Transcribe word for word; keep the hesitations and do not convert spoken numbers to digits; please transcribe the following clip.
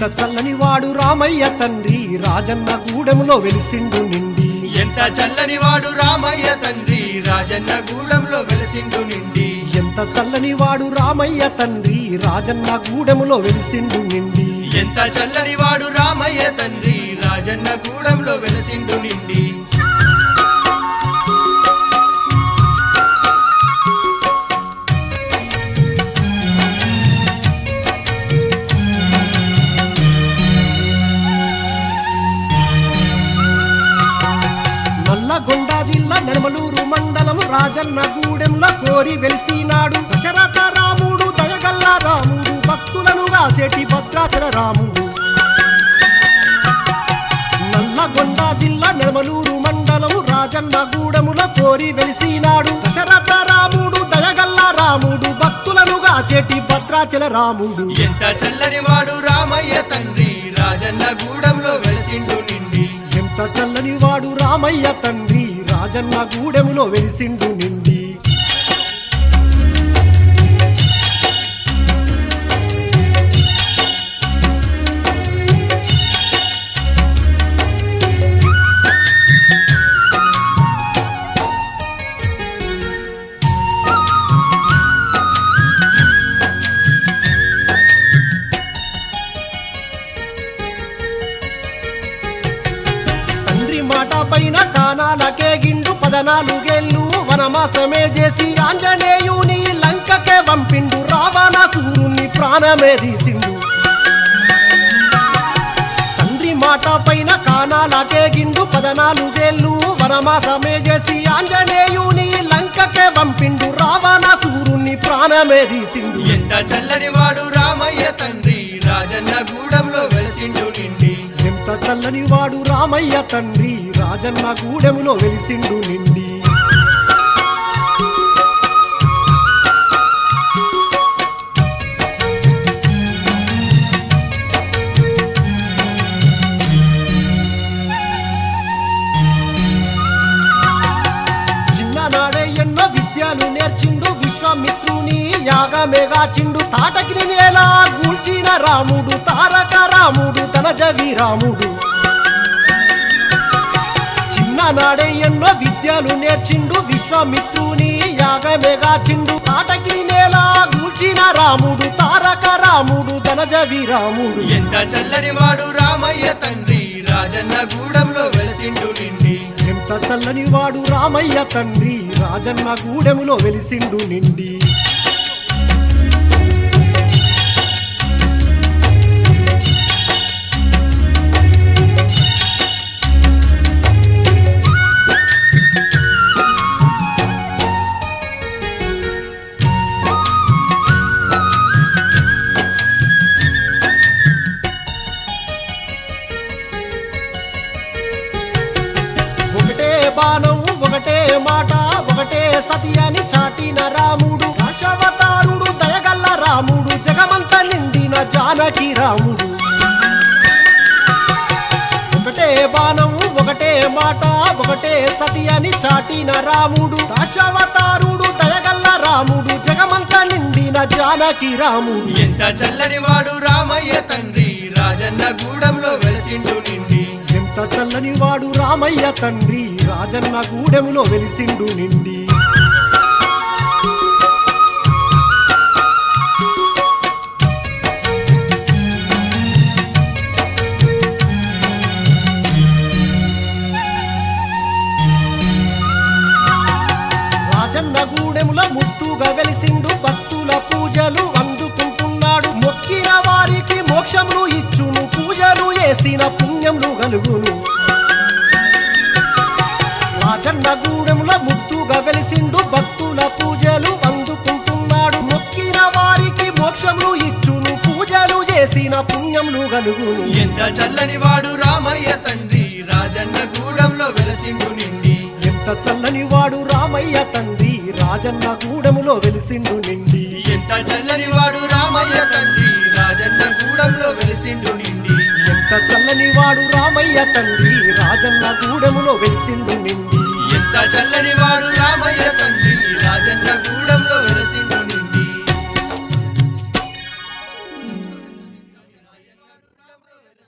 చల్లని వాడు రామయ్య తండ్రి రాజన్న గూడెంలో వెలిసిండు నిండి ఎంత చల్లని వాడు రామయ్య తండ్రి రాజన్న గూడెంలో వెలసిండు నిండి ఎంత చల్లని వాడు రామయ్య తండ్రి రాజన్న గూడెంలో వెలిసిండు నిండి ఎంత చల్లని వాడు రామయ్య తండ్రి రాజన్న గూడెంలో వెలసిండు నిండి నల్లగొండ జిల్లా నడమలూరు మండలం రాజన్న గూడెంలో కోరి వెలిసినాడు దశరథ రాముడు దయగల్ల రాముడు భక్తులను గాచేటి భద్రాచల రాముడు నల్లగొండ జిల్లా నడమలూరు మండలం రాజన్న గూడెంలో కోరి వెలిసినాడు దశరథ రాముడు దయగల్ల రాముడు భక్తులను గాచేటి భద్రాచల రాముడు ఎంత చల్లని వాడు రామయ్య తండ్రి రాజన్న గూడెంలో వెలసిండు నిండి ఎంత చల్లని వాడు రామయ్య తండ్రి రాజన్న గూడెంలో వెలిసిండు నిండి మాట పైన కానాలకే గిండు పదనాలుగేళ్ళు వనమాసమే చేసి ఆంజనేయుని లంకకే పంపిండు రావణాసురుని ప్రాణమే తీసిండు తండ్రి మాట పైన కానాలకే గిండు పదనాలుగేళ్ళు వనమాసమే చేసి ఆంజనేయుని లంకకే పంపిండు రావణాసురుని ప్రాణమే తీసిండు ఎంత చల్లని వాడు రామయ్య తండ్రి రాజన్న గూడెంలో వెలసిండు నిండి ఎంత చల్లని వాడు రామయ్య తండ్రి రాజన్న గూడెంలో వెలిసిండు నిండి చిన్ననాడే ఎన్నో విద్యలు నేర్చిండు విశ్వామిత్రుని యాగమేగాచిండు తాటకిని నేల గూల్చిన రాముడు తారక రాముడు తన జవి రాముడు చిన్ననాడే ఎన్నో విద్యలు నేర్చిండు విశ్వామిత్రుని యాగమేగాచిండు తాటకిని నేల గూల్చిన రాముడు తారక రాముడు తన జవి రాముడు ఎంత చల్లని వాడు రామయ్య తండ్రి రాజన్న గూడెంలో వెలసిండు నిండి ఎంత చల్లని వాడు రామయ్య తండ్రి రాజన్న గూడెంలో వెలిసిండు నిండి ఒకటే బాణం ఒకటే మాట ఒకటే సతి అని చాటిన రాముడు దశావతారుడు దయగల్ల రాముడు జగమంత నిండిన జానకి రాముడు ఒకటే బాణం ఒకటే మాట ఒకటే సతి అని చాటిన రాముడు దశావతారుడు దయగల్ల రాముడు జగమంత నిండిన జానకి రాముడు ఎంత చల్లని వాడు రామయ్య తండ్రి రాజన్న గూడెంలో వెలసిండు నిండి ఎంత చల్లని వాడు రామయ్య తండ్రి రాజన్న గూడెంలో వెలిసిండు నిండి రాజన్న గూడెంలో ముత్తుగా వెలిసిండు భక్తుల పూజలు అందుకుంటున్నాడు మొక్కిన వారికి మోక్షములు ఇచ్చును పూజలు చేసిన పుణ్యములు కలుగును రాజన్న గూడెంలో ముత్తుగా వెలిసిండు భక్తుల పూజలు అందుకుంటున్నాడు మొక్కిన వారికి మోక్షములు ఇచ్చును పూజలు చేసిన పుణ్యములు కలుగును ఎంత చల్లని వాడు రామయ్య తండ్రి రాజన్న గూడెంలో వెలసిండు నిండి ఎంత చల్లని వాడు రామయ్య తండ్రి రాజన్న గూడెంలో వెలిసిండు నిండి ఎంత చల్లని వాడు రామయ్య తండ్రి రాజన్న గూడెంలో వెలసిండు నిండి ఎంత చల్లని వాడు రామయ్య తండ్రి రాజన్న గూడెంలో వెలిసిండు నిండి ఎంత చల్లని వాడు